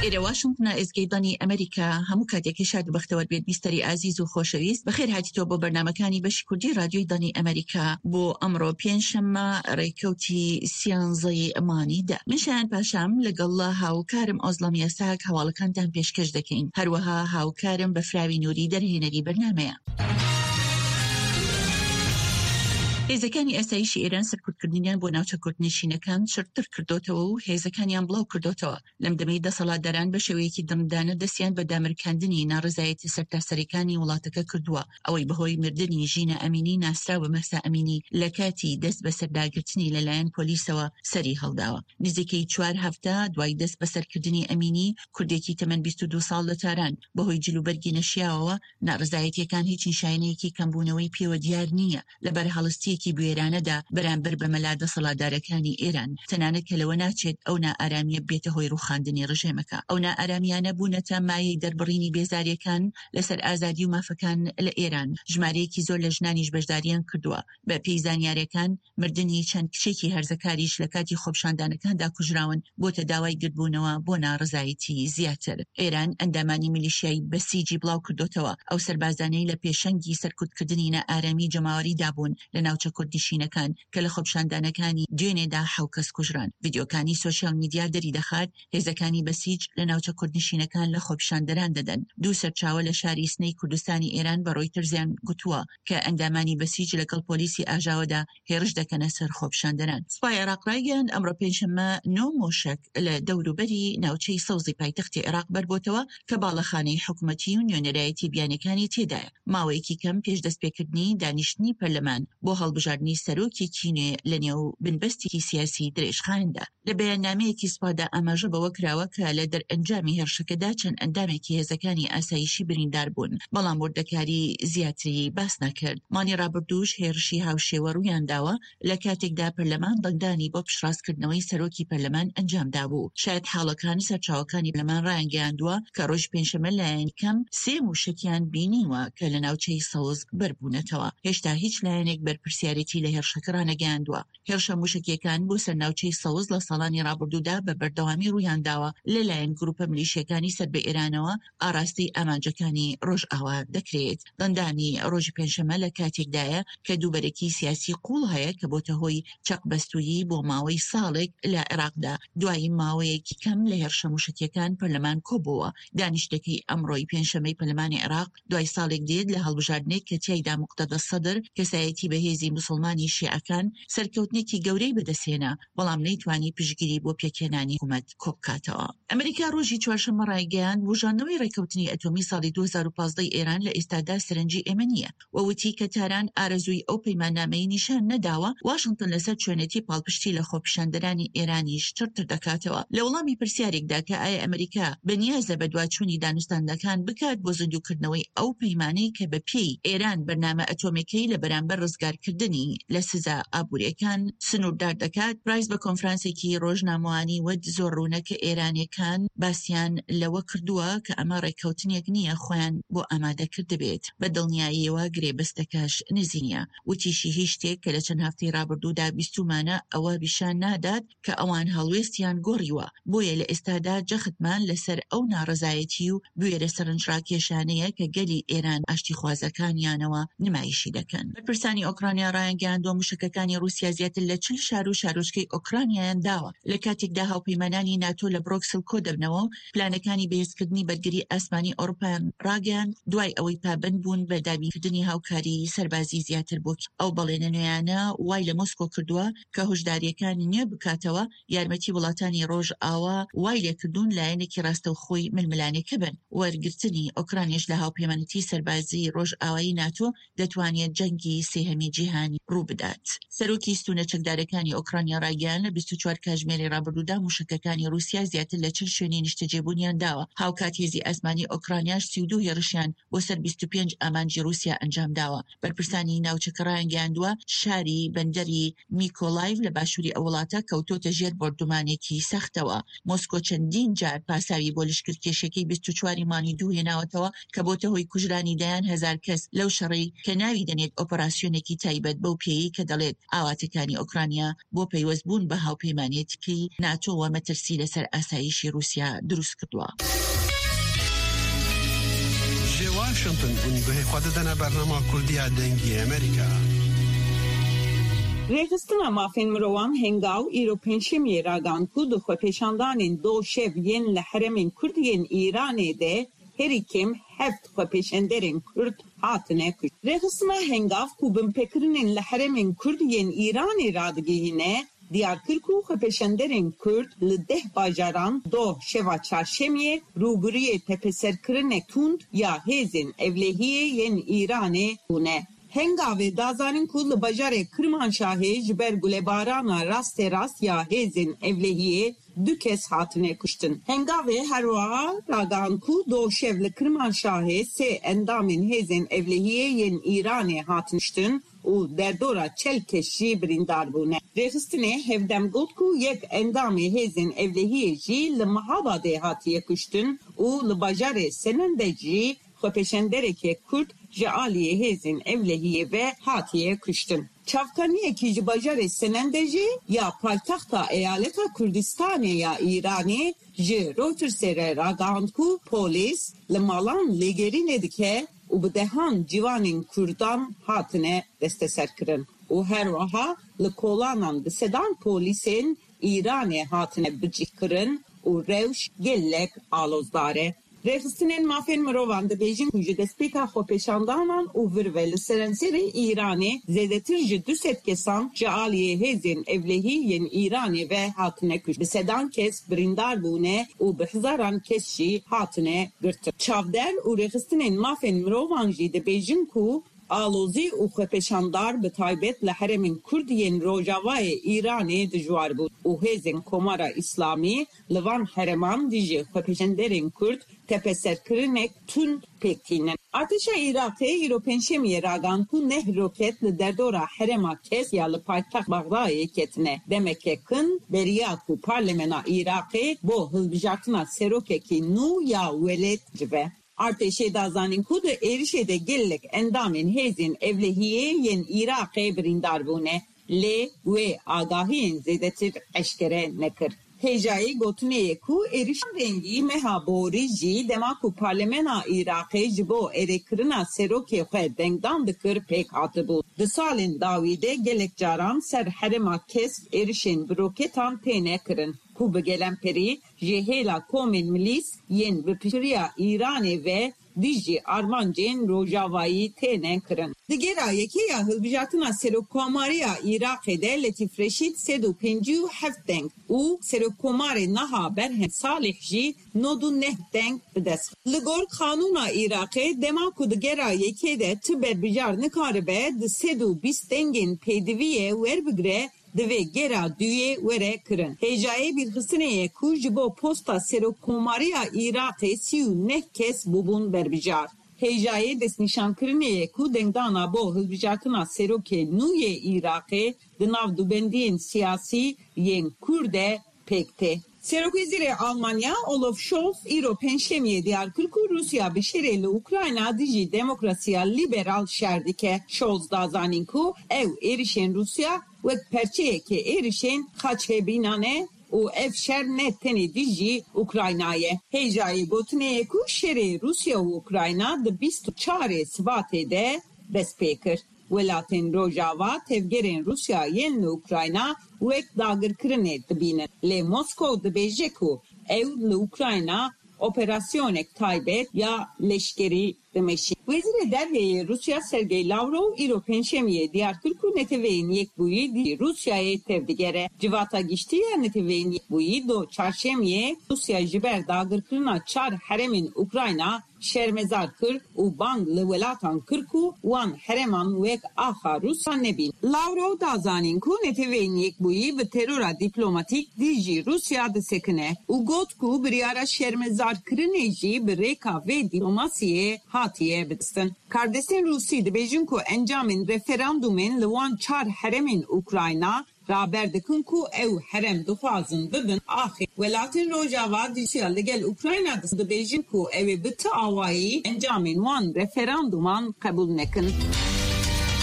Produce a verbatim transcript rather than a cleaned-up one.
ئێرە واشنگتنە ئێزگەیبانی ئەمریکا هەموو کاتێکی شاد و بەختەوەر بێت بیستەری ئازیز و خۆشەویست بەخێر هاتیتۆ بۆ بەرنامەکانی بەشی کوردی رادیۆی دانی ئەمریکا بۆ ئەمڕۆ پێنجشەممە ڕێکەوتی سیانزەی ئەمانیدا. من شایان پاشام لەگەڵ هاوکارم ئۆزڵەمی ئەساک هەواڵەکانتان پێشکەش دەکەین، هەروەها هاوکارم بەفراوی نووری دەرهێنەری بەرنامەیە. هێزەکانی ئاسایشی ئێران سەرکوتکردنیان بۆ ناوچە کورتنشینەکان شرتر کردوتەوە و هێزەکانیان بڵاو کردوتەوە. لەم دەمەی دەسەڵاتداران بە شێوەیەکی دڕندانە دەستیان بە دامرکاندنی ناڕزایەتی سەرتاسەریەکانی وڵاتەکە کردووە، ئەوەی بەهۆی مردنی ژینە ئەمینی ناسرا و مەسا ئەمینی لە کاتی دەست بە سەرداگرتنی لەلایەن پۆلیسەوە سەری هەڵداوە. نزیکەی چوار هەفتە دوای دەست بە سەرکردنی ئەمینی، کوردێکی تەمەن بیست و دوو ساڵ لە تاران بەهۆی جلوبەرگی نەشیاوەوە. ناڕزایەتیەکان هیچ نیشانەیەکی کەمبوونەوەی پێوە دیار نییە لەبەر هەڵستی کی بوێرانەدا بەرامبەر بە مەلا دەسەڵاتدارەکانی ئێران، تەنانەت کە لەوە ناچێت ئەو نائارامیە بێتە هۆی ڕووخاندنی ڕژێمەکە. ئەو نائارامیانە بوونەتە مایەی دەربڕینی بێزاریەکان لەسەر ئازادی و مافەکان لە ئێران. ژمارەیەکی زۆر لە ژنانیش بەشداریان کردووە. بە پێی زانیاریەکان مردنی چەند کچێکی هەرزەکاریش لە کاتی خۆپشاندانەکاندا کوژراون بۆتە داوای گرتبوونەوە بۆ ناڕزایەتی زیاتر. ئێران ئەندامانی میلیشیایی بەسیجی بڵاو کردوتەوە ئەو سەربازانەی لە پێشەنگی سەرکوتکردنی نائارامی جەماوەریدا بوون لە ناوچە کوردنشینەکان کە لە خۆپشاندانەکانی دوێنێدا حەو کەس کوژران. ڤیدیۆکانی سۆشیال میدیا دەری دەخات هێزەکانی بەسیج لە ناوچە کوردنشینەکان لە خۆپشاندەران دەدەن. دوو سەرچاوە لە شاری سنەی کوردستانی ئێران بە ڕۆیترزیان گوتووە کە ئەندامانی بەسیج لەگەڵ پۆلیسی ئاژاوەدا هێرش دەکەنە سەر خۆپشاندەران. سوپای عێراق ڕایگەیاند ئەمڕۆ پێنجشەممە نۆ مۆشک لە دەوروبەری ناوچەی سەوزی پایتەختی عێراق بەربۆتەوە کە باڵەخانەی حکوومەتی و نوێنەرایەتی بیانەکانی تێدایە. ماوەیەکی کەم پێش دەستپێکردنی دانیشتنی پەرلەمان بۆ هەڵبژاردننی سەرۆکێکی نوێ لە نێو بنبەستێکی سیاسی درێژخاندا. لە بەیاننامەیەکی سوپادا ئاماژە بەوە کراوە کە لە دەرئەنجامی هێرشەکەدا چەند ئەندامێکی هێزەکانی ئاسایشی بریندار بوون، بەڵام وردەکاری زیاتری باس نەکرد. مانی ڕابردووش هێرشی هاوشێوە ڕوویان داوە لە کاتێکدا پەرلەمان دەنگدانی بۆ پشڕاستکردنەوەی سەرۆکی پەرلەمان ئەنجامدا بوو. شاید حاڵەکانی سەرچاوەکانی پەرلەمان ڕایانگەیاندووە کە ڕۆژ پێنجشەممە لایەنی کەم سێ موشکیان بینیوە کە لە ناوچەی سەوز بەربوونەتەوە. هێشتا هیچ لایەنێک بەرپرسیارەتی لە هێرشەکە ڕانەگەیاندووە. هێرشە موشکیەکان بۆ سەر ناوچەی سەوز لە ساڵانی ڕابردوودا بە بەردەوامی ڕوویانداوە لەلایەن گروپە ملیشیەکانی سەر بە ئێرانەوە ئاراستی ئامانجەکانی ڕۆژئاوا دەکرێت. دەنگدانی ڕۆژی پێنجشەممە لە کاتێکدایە کە دووبەرێکی سیاسی قوڵ هەیە کە بۆتە هۆی چەقبەستوویی بۆ ماوەی ساڵێک لە عێراقدا. دوایی ماوەیەکی کەم لە هێرشە موشکیەکان پەرلەمان کۆبووە. دانیشتەکەی ئەمڕۆی پێنجشەممەی پەرلەمانی عێراق دوای ساڵێک دێت لە هەڵبژاردنێک کە تیایدا موقتەدە سەدر کەسایەتی بەهێزی موسڵمانی شیعەکان سەرکەوتنێکی گەورەی بەدەستهێنا، بەڵام نەیتوانی پشگیری بۆ پێکێنانی حکوومەت کۆبکاتەوە. ئەمریکا ڕۆژی چوارشەممە ڕایگەیاند وژانەوەی ڕێکەوتنی ئەتۆمی ساڵی دوو هەزار و پانزدە ئێران لە ئێستادا سەرنجی ئێمە نییە و وتی کە تاران ئارەزووی ئەو پەیماننامەی نیشان نەداوە واشنگتن لەسەر چۆنێتی پاڵپشتی لە خۆپیشاندەرانی ئێرانیش چرتر دەکاتەوە. لە وەڵامی پرسیارێکدا کە ئایا ئەمریکا بەنیازە بە دواچوونی دانوستاندەکان بکات بۆ زیندووکردنەوەی ئەو پەیمانەی کە بە پێی ئێران بەرنامە ئەتۆمیکەی لە بەرامبەر ڕزگارکردنی لە سزا ئابوووریەکان سنووردار دەکات، پرایس بە کۆنفرانسێکی ڕۆژنامەوانی وەد زۆر ڕوونەکە ئێرانیەکان باسییان لەوە کردووە کە ئەمە ڕێکەوتنێک نییە خۆیان بۆ ئامادەکرد بێت. بە دڵنیاییەوە گرێبەستەکەش نزیینە. وتیشی هیچ شتێک کە لە چەند هەفتەی ڕابردوودا بیستومانە ئەوە بیشان نادات کە ئەوان هەڵوێستیان گۆڕیوە، بۆیە لە ئێستادا جەختمان لەسەر ئەو ناڕزایەتی و بوێرە سەرنجڕاکێشانەیە کە گەلی ئێران ئاشتی خوازەکانیانەوە نمایشی دەکەن. بەرپرسانی ئۆکرانیا ڕایانگەیاندووە موشکەکانی رووسیا زیاتر لە چل شار و شارۆچکەی ئۆکرانیایان داوە لە کاتێکدا هاوپەیمانانی ناتۆ لە بڕۆکسل کۆ دەبنەوە و پلانەکانی بەهێزکردنی بەرگری ئاسمانی ئەوروپایان ڕاگەیاند دوای ئەوەی پابند بوون بە دابینکردنی هاوکاری سەربازی زیاتر بوو. ئەو بەڵێنە نوێیانە وای لە مۆسکۆ کردووە کە هۆشداریەکانی نوێ بکاتەوە یارمەتی وڵاتانی ڕۆژئاوا وای لێکردوون لایەنێکی ڕاستەوخۆی ململانێکە بن. وەرگرتنی ئۆکرانیش لە هاوپەیمانەتی سەربازی ڕۆژئاوایی ناتۆ دەتوانێت جەنگی سێهەمی جیهانی ڕوو بدات. سەرۆکی ستونە چەکدارەکانی ئۆکرانیا ڕایگەیاند لە بیست و چوار کاتژمێری ڕابردوودا موشکەکانی رووسیا زیاتر لە چل شوێنی نیشتەجێبوونیان داوە. هاوکات هێزی ئاسمانی ئۆکرانیاش سی و دوو هێرشیان بۆ سەر بیست و پێنج ئامانجی رووسیا ئەنجام داوە. بەرپرسانی ناوچەکە ڕایانگەیاندووە شاری بەندەری میکۆلایڤ لە باشووری ئەو وڵاتە کەوتۆتە ژێر بەردومانێکی سەختەوە. مۆسکۆ چەندین جار پاساوی بۆ لشکرکێشەکەی بیست و چوار مانی دوو هێناوەتەوە کە بۆتە هۆی کوژرانی دایان هەزار کەس لەو شەڕی کە ناوی دەنێت ئۆپەراسیۆنێکی تایبەت دەبێت بەو پێی کە دەڵێت ئاواتەکانی ئۆکرانیا بۆ پەیوەستبوون بە هاوپەیمانێتیکەی ناتۆ و مەترسی لەسەر ئاسایشی رووسیا دروست کردووە. واشنطن بنگوه خود دنا برنامه کردی دنگی امریکا. رخستنا مافین مروان هنگاو ایرو پنشمی راگان کود خو پیشاندانین دو شب ین لحرمین کردین ایرانی ده هری کم هفت خو پیشندرین کرد هاتنه کش. رخستنا هنگاو کوبن پکرنین لحرمین کردین ایرانی رادگیهنه دیارکرکو خپشندرین کرد لده باجاران دو شوا چارشمیه روبروی تپسرکرنه توند یا هزین evlehiye yen ایرانه بونه. هنگاوی دازارین کل بجاره کرمانشاهی جبر گلباران راست راست یا هزین evlehiye دو کس هاتنه کشتن. هنگاوی هر وقت راگان کو دو شول کرمانشاهی سه اندامین هزین evlehiye yen ایرانه هاتنشتن او در دورا چل کشی بریندار بونه. رخستنه هفدم گود کو یک اندامی هزین evlehiye جی لمحابا ده هاتیه کشتن او لباجاره سننده جی خپشندره که کرد جعالیه هزین evlehiye ve hatiye kuştun. Çavkaniye ki cibajarı senendeci ya paytaxta eyaleta Kürdistan'e ya İran'ı ji Reuters'e ragandku polis lemalan legerine dike u bdehan civanin Kürdan hatine desteserkirin. U her vaha li kolanan sedan polisin İran'e hatine bicikirin u revş gellek alozdare. Rexistinin mafin mrovan de Beijing hücü despika xopeşandanan u virvel serenseri İran'ı zedetirci düset kesan cealiye hezin evlehi yen İran'ı ve hatine küş. Besedan kes brindar bune u behzaran kesşi hatine gırtır. Çavder u rexistinin mafin mrovan de Beijing ku آلوزی او خپشاندار به تایبت لحرمین کردین روجاوای ایرانی دجوار بود. او هزین کمارا اسلامی لوان حرمان دیجی خپشاندرین کرد تپسر کرنک تون پکتینن. ارتش عراقی ایرو پنشمی راگان تو نه روکت لدردورا حرما کس یا لپایتاق بغدای کتنه. demek kın beriya ku parlamena Irak'ı bu hılbijatına serokeki nu ya velet cibe. Arteşe dazanin kudu erişede gellek endamin hezin evlehiye yen Irak'e brindar bune le ve agahin zedetir eşkere nekir. Hecai gotuneye ku erişan rengi mehabori ji demaku parlamena Irak'e jibo erekrina seroke xwe dengdan dikir pek hatı bu. Di salin davide gelek caran ser herema kes erişin broketan tene kirin. Ku begelen peri jehela komin milis yen bipişriya İran'e ve Diji Armancen Rojava'yı tenen kırın. Digera yeki ya hılbijatına serokomariya Irak'ede Latif Reşit sedu pencu heftenk u serokomari naha berhen salih ji nodu nehtenk bides. Ligor kanuna Irak'e demaku digera yeki de tıbe bijar nikaribe de sedu bistengin peydiviye verbigre dve gera düye vere kırın. Hecaye bir hısneye kujibo posta serokomariya Irak'e siyu nehkes bubun berbijar. Hecaye des nişan kırıneye ku dengdana bo hılbijatına seroke nuye Irak'e dınav dubendiğin siyasi yen kurde pekte. Serokezire Almanya Olaf Scholz iro penşemiye diyar kırku Rusya beşereli Ukrayna diji demokrasiya liberal şerdike Scholz da zaninku ev erişen Rusya ve perçeyeke erişen kaçhe binane u ev şer netteni diji Ukrayna'ya. Hecayi gotneye ku şeri Rusya u Ukrayna de bistu çare svatede bespekir. Velatin Rojava tevgerin Rusya yenli Ukrayna vek dagır kırıne dibine. Le Moskov de Bejeku evli Ukrayna operasyonek taybet ya leşkeri demeşi. Vezir derveye Rusya Sergey Lavrov iro penşemiye diyar kırku neteveyin yekbuyi di Rusya'ya tevdigere. Civata giştiye neteveyin yekbuyi do çarşemiye Rusya jiber dagır kırına çar haremin Ukrayna şermezar kır u bang levelatan kırku wan hereman vek aha Rusya nebin. Lavrov da zanin ku neteveyin yekbuyi ve terora diplomatik diji Rusya de sekine. U gotku bir ara şermezar kırıneji bir reka ve diplomasiye hatiye bitsin. Kardeşin Rusi de Beijingku encamin referandumin lewan çar heremin Ukrayna raberdikun ku ev herem dufazın bibin ahi. Velatin Rojava dişya legel Ukrayna'da de Beijingku evi bitti avayı encamin wan referanduman kabul nekin.